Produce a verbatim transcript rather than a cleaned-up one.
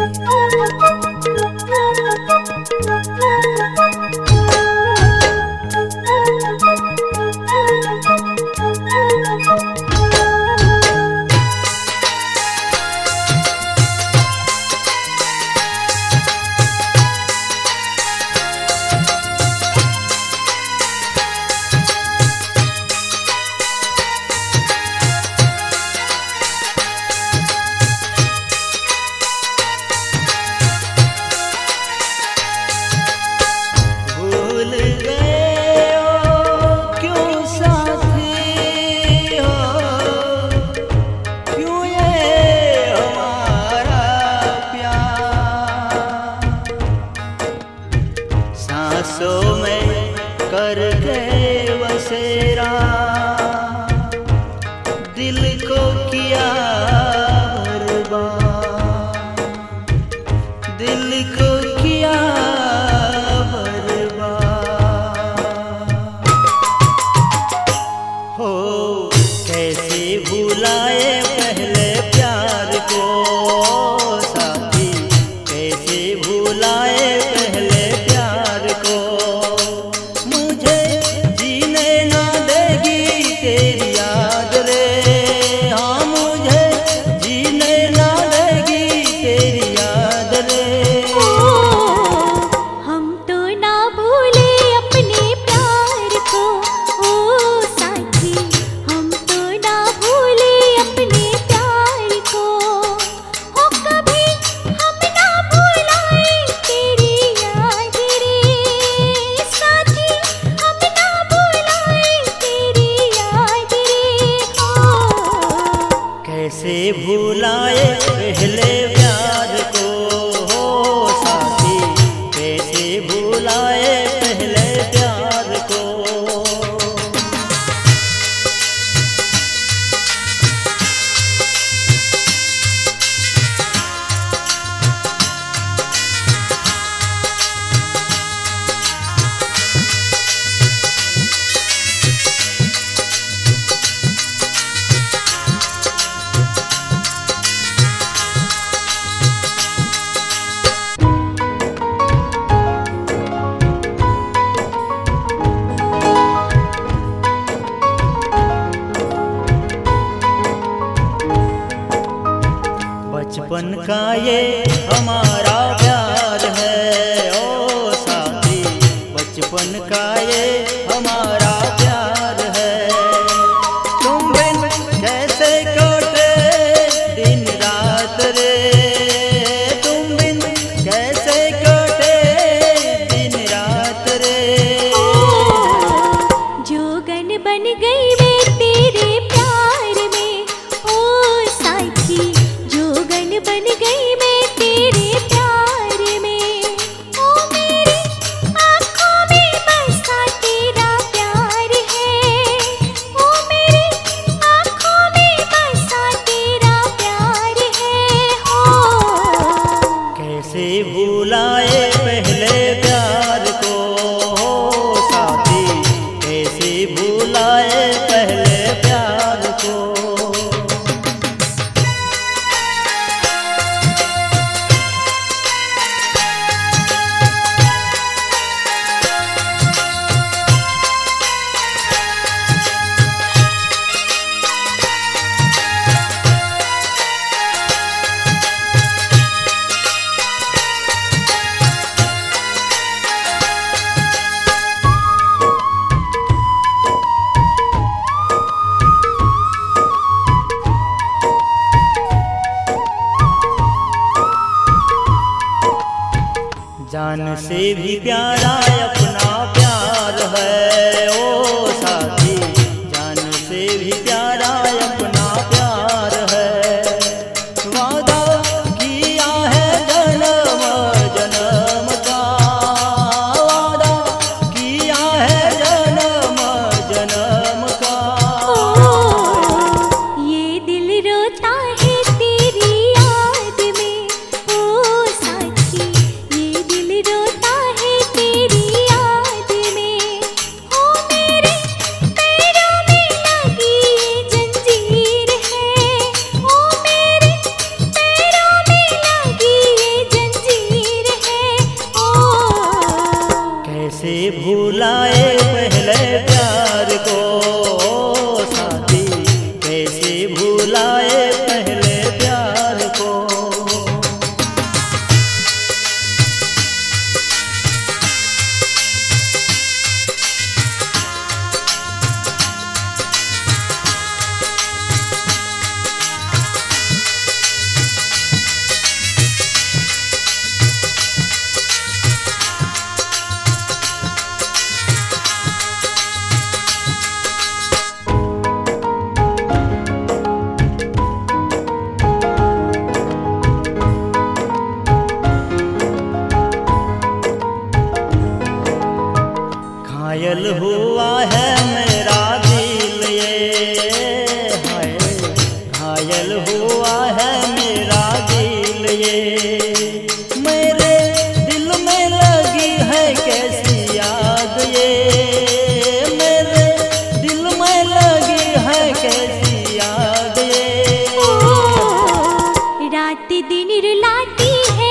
सांसों में कर गए बसेरा, दिल को किया बर्बाद, दिल को किया बर्बाद। हो कैसे भुलाए पहले प्यार को साथी, कैसे भुलाए पहले प्यार को। मुझे जीने ना देगी तेरी याद रे, हाँ मुझे जीने ना देगी तेरी याद रे। हम तो ना भूले अपने प्यार को, ओ साथी हम तो ना भूले अपने प्यार को। हो कभी हम ना भुलाए तेरी याद रे, साथी हम ना भुलाए तेरी याद रे। हो कैसे भुलाए पहले प्यार को हो साथी, कैसे भुलाए पहले प्यार को। बचपन का ये हमारा प्यार है ओ साथी, बचपन का ये हमारा प्यार है। तुम बिन कैसे कटे दिन रात रे, तुम बिन कैसे कटे दिन रात रे। जोगन बन गई मैं तेरे प्यार में, ओ साथी जोगन बन गई मैं तेरे प्यार में। ओ मेरी आँखों में बसा तेरा प्यार है, ओ मेरी आँखों में बसा तेरा प्यार है। हो कैसे भुलाए पहले प्यार को हो साथी, कैसे भुलाए पहले प्यार को। जान से भी प्यारा अपना प्यार है ओ साथी, जान से भी प्यारा अपना प्यार है। वादा किया है जन्म जन्म का, वादा किया है जन्म जन्म का। ये दिल रोता है तेरी याद में, ओ साथी ये दिल रोता है तेरी याद में। ओ मेरे घायल हुआ है मेरा दिल ये, हाय घायल हुआ है मेरा दिल ये। मेरे दिल में लगी है कैसी आग ये, मेरे दिल में लगी है कैसी आग ये। रात दिन रुलाती है